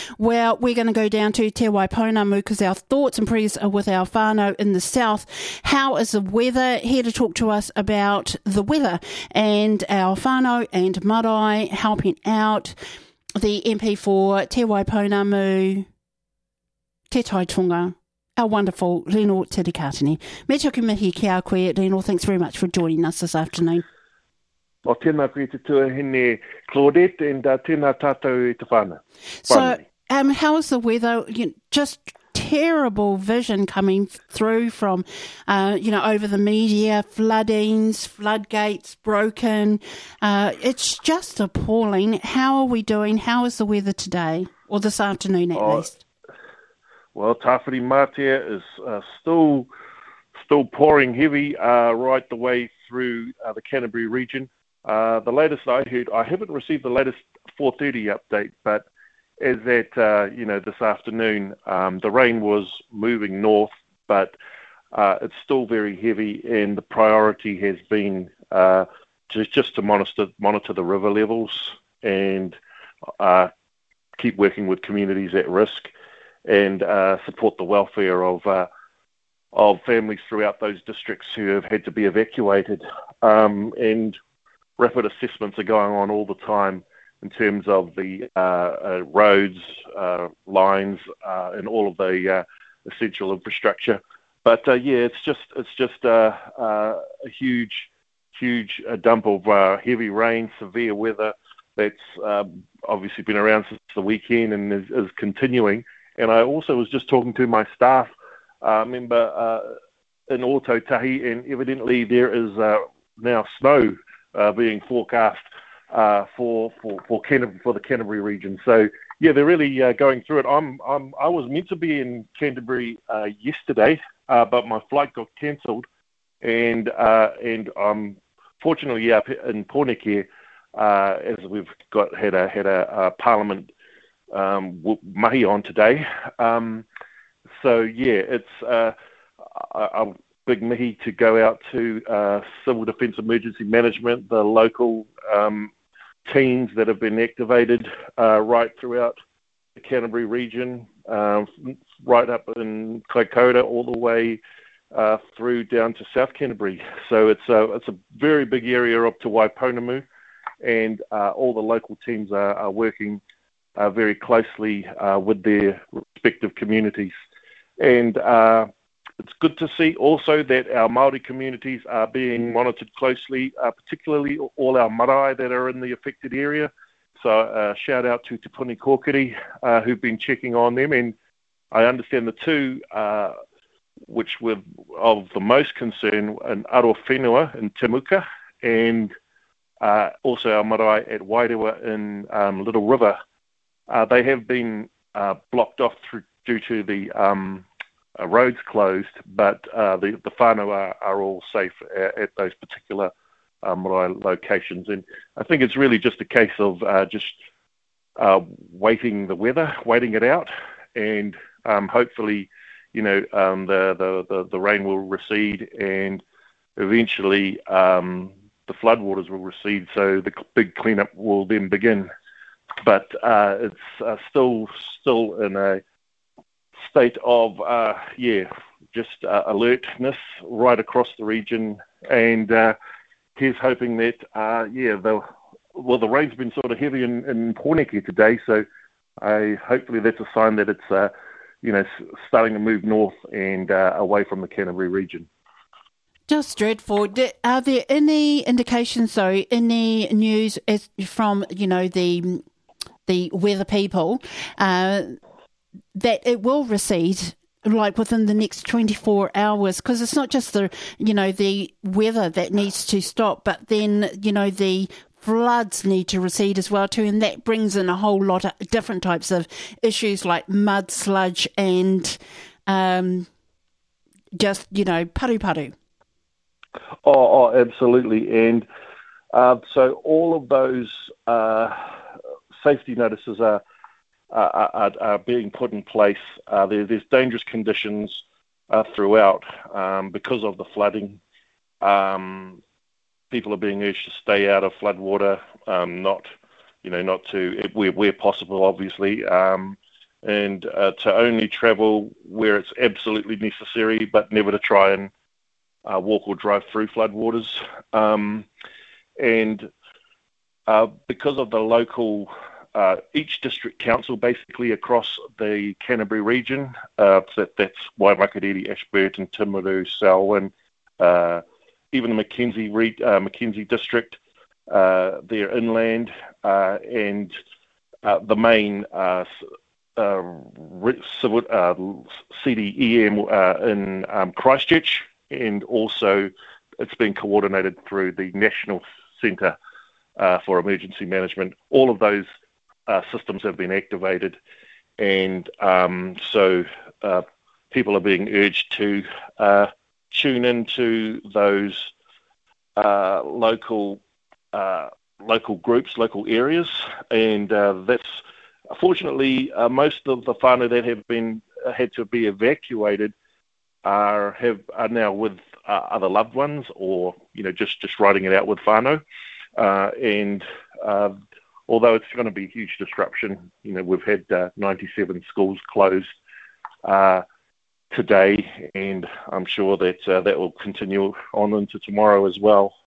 Well, we're going to go down to Te Waipounamu because our thoughts and prayers are with our whānau in the south. How is the weather? Here to talk to us about the weather and our whānau and marae helping out. The MP for Te Waipounamu, Te Taitonga, our wonderful Reno Tirikatini. Me toku mihi ki a koe, Reno. Thanks very much for joining us this afternoon. O tēnā koe te tuahine Claudette and tēnā tātou i te whānau. So, how is the weather? Just terrible vision coming through from, over the media, floodings, floodgates broken. It's just appalling. How are we doing? How is the weather today, or this afternoon at least? Well, Tāwhiri Mātea is still pouring heavy right the way through the Canterbury region. The latest I heard, I haven't received the latest 4:30 update, but as at this afternoon, the rain was moving north, but it's still very heavy, and the priority has been just to monitor the river levels and keep working with communities at risk, and support the welfare of families throughout those districts who have had to be evacuated. And rapid assessments are going on all the time in terms of the roads, lines, and all of the essential infrastructure. But it's just a huge dump of heavy rain, severe weather that's obviously been around since the weekend and is continuing. And I also was just talking to my staff member in Ōtautahi, and evidently there is now snow being forecast for the Canterbury region. So they're really going through it. I was meant to be in Canterbury yesterday, but my flight got cancelled, and I'm fortunately up in Pōneke as we've had a Parliament mahi on today. It's a big mihi to go out to Civil Defence Emergency Management, the local teams that have been activated right throughout the Canterbury region, right up in Kaikoura, all the way through down to South Canterbury. So it's a very big area up to Waipounamu, and all the local teams are working very closely with their respective communities. And it's good to see also that our Māori communities are being monitored closely, particularly all our marae that are in the affected area. So shout out to Te Puni Kōkiri who've been checking on them. And I understand the two which were of the most concern in Arowhenua in Temuka, and also our marae at Wairewa in Little River. They have been blocked off due to the roads closed, but the whānau are all safe at those particular marae locations. And I think it's really just a case of just waiting it out, and hopefully, the rain will recede, and eventually the floodwaters will recede, so the big cleanup will then begin. But it's still in a state of alertness right across the region, and here's hoping that the rain's been sort of heavy in Pōneke today, so hopefully that's a sign that it's starting to move north and away from the Canterbury region. Just dreadful. Are there any indications, though, any news from the weather people that it will recede, like within the next 24 hours? Because it's not just the weather that needs to stop, but then the floods need to recede as well too, and that brings in a whole lot of different types of issues like mud, sludge, and paru. Oh, absolutely. And so all of those safety notices are being put in place. There's dangerous conditions throughout because of the flooding. People are being urged to stay out of floodwater, not to where possible, obviously. and to only travel where it's absolutely necessary, but never to try and walk or drive through floodwaters. And because of the local, each district council basically across the Canterbury region, that's Waimakariri, Ashburton, Timaru, Selwyn, even the Mackenzie district, they're inland, and the main CDEM in Christchurch, and also it's been coordinated through the National Centre for Emergency Management. All of those systems have been activated, and so people are being urged to tune into those local groups, local areas, and that's fortunately most of the whānau that have been had to be evacuated are now with other loved ones, or just riding it out with whānau, and although it's going to be a huge disruption, we've had 97 schools closed today, and I'm sure that that will continue on into tomorrow as well.